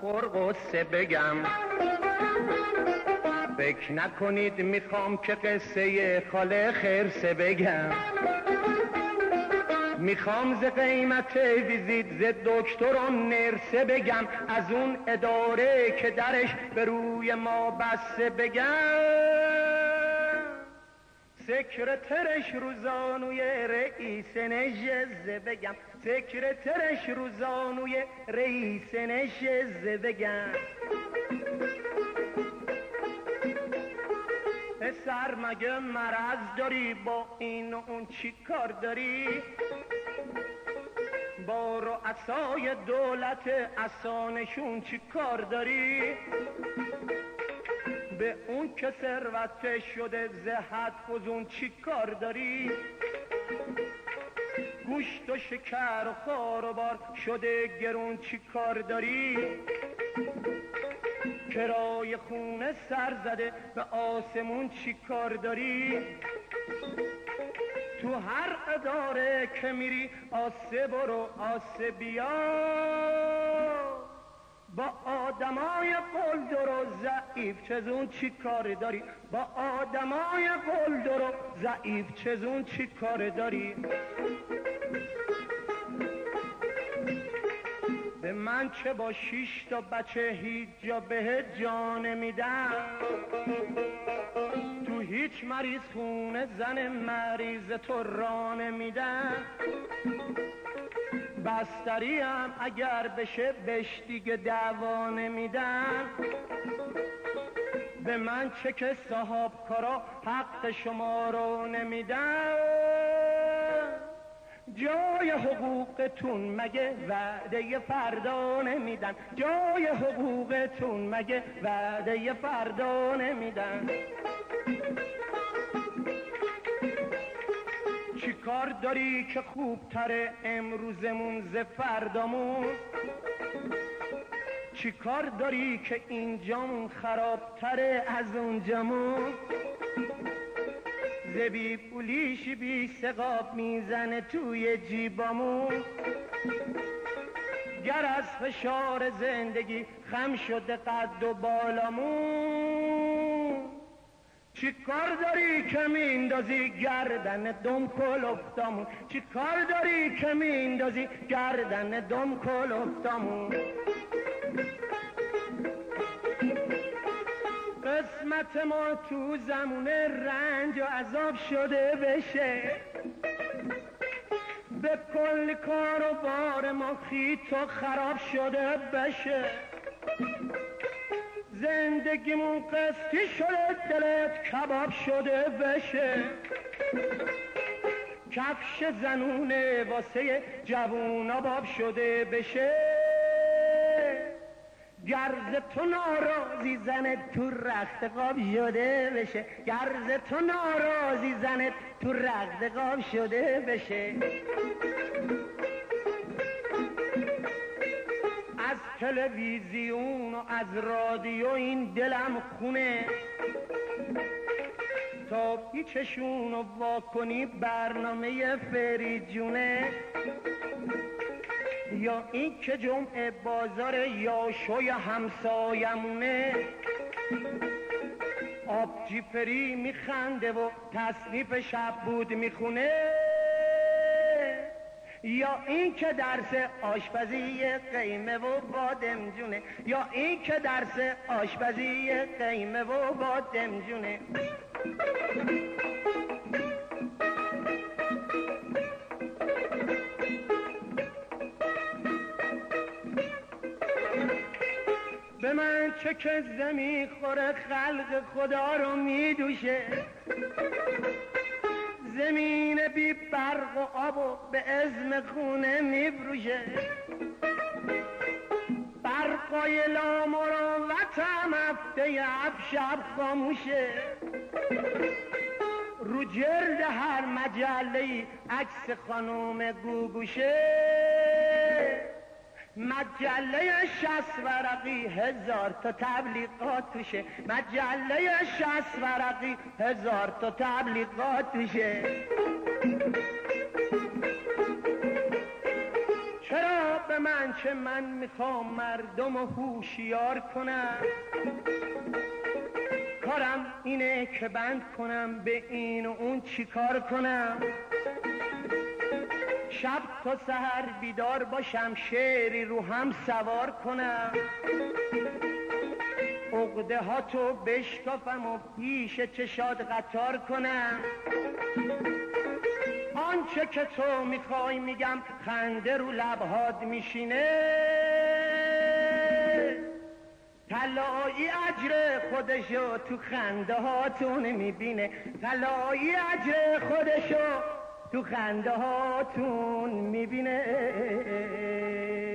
قرقصه بگم، فکر نکنید میخوام که قصه خاله خرسه بگم. میخوام ز قیمت ویزیت ز دکتر و نرسه بگم، از اون اداره که درش به روی ما بسته بگم. سکرترش روزانوی رئیس نشسته بگم، سکرترش روزانوی رئیس نشسته بگم. پسر مگه مرض داری؟ با این و اون چی کار داری؟ با رؤسای دولت اسانشون چی کار داری؟ به اون که ثروت شده زهد فزون چی کار داری؟ گوشت و شکر و خار و بار شده گرون چی کار داری؟ کرای خونه سر زده به آسمون چی کار داری؟ تو هر اداره که میری آسه برو آسه بیا، با آدمای قلدر و ضعیف چزون چی کار داری؟ با آدمای قلدر و ضعیف چزون چی کار داری؟ به من چه با 6 تا بچه هیچ جا به جا نمیدم، تو هیچ مریض خونه زن مریض تو را نمیدم. بستریم اگر بشه بهش دیگه دعوا نمیدم. به من چه که صاحب کارا حق شما رو نمیدم. جای حقوقتون مگه وعده فردا نمیدن؟ جای حقوقتون مگه وعده فردا نمیدن؟ چی کار داری که خوبتره امروزمون ز فردامون؟ چی کار داری که اینجامون خرابتره از اونجامون؟ زبی پولیش بی سقاب میزنه توی جیبامون. گر از فشار زندگی خم شده قد و بالامون. چی کار داری که میندازی گردن دم کلفتامون؟ چی کار داری که میندازی گردن دم کلفتامون؟ قسمت ما تو زمون رنج و عذاب شده بشه، به کل کار و بار ما خیت و خراب شده بشه. زندگیمون قسطی شده دلت کباب شده بشه. کفش زنونه واسه جوونا باب شده بشه. گرز تو ناراضی زنت تو رخت قاب شده بشه. گرز تو ناراضی زنت تو رخت قاب شده بشه. از تلویزیون و از رادیو این دلم خونه، تا پیچشون و واکنی برنامه فریجونه. یا این که جمعه بازار یاشوی همسایمونه، آبجی فری میخنده و تصنیف شب بود میخونه. یا این که درس آشپزی قیمه و بادمجونه. یا این که درس آشپزی قیمه و بادمجونه. به من چه که زمین خوره خلق خدا رو میدوشه. زمین بی برق و آب و به عزم خونه میفروشه. برقای لامروت هم هفته شب خاموشه. رو جلد هر مجله‌ای عکس خانوم گوگوشه. مجله 60 ورقی 1000 تا تبلیغات توشه. مجله 60 ورقی 1000 تا تبلیغات توشه. چرا به من چه من میخوام مردم رو هوشیار کنم، کارم اینه که بند کنم به این و اون چی کار کنم، شب تا سحر بیدار باشم شعری رو هم سوار کنم، عقده ها تو بشکافم و پیش چشاد قطار کنم، آنچه که تو میخوای میگم خنده رو لبهات میشینه، طلایی اجر خودشو تو خنده هاتون میبینه، طلایی اجر خودشو تو خنده هاتون میبینه.